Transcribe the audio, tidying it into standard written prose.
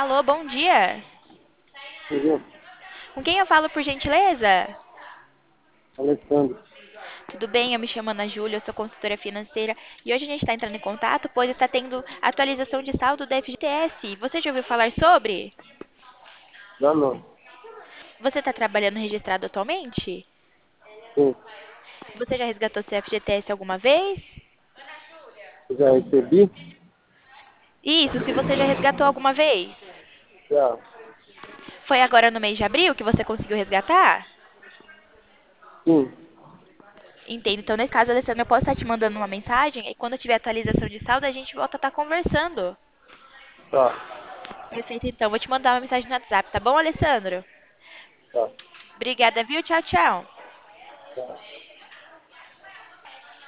Alô, bom dia. Entendeu? Com quem eu falo, por gentileza? Alessandro. Tudo bem? Eu me chamo Ana Júlia, eu sou consultora financeira e hoje a gente está entrando em contato, pois está tendo atualização de saldo da FGTS. Você já ouviu falar sobre? Não, não. Você está trabalhando registrado atualmente? Sim, Você já resgatou seu FGTS alguma vez? eu já recebi? Isso, se você já resgatou alguma vez. Já. Foi agora no mês de abril que você conseguiu resgatar? Sim, Entendo. Então, nesse caso, Alessandra, eu posso estar te mandando uma mensagem e quando tiver atualização de saldo, a gente volta a estar conversando. tá, Perfeito, então. Vou te mandar uma mensagem no WhatsApp, tá bom, Alessandro? tá, Obrigada, viu? Tchau, tchau. tá.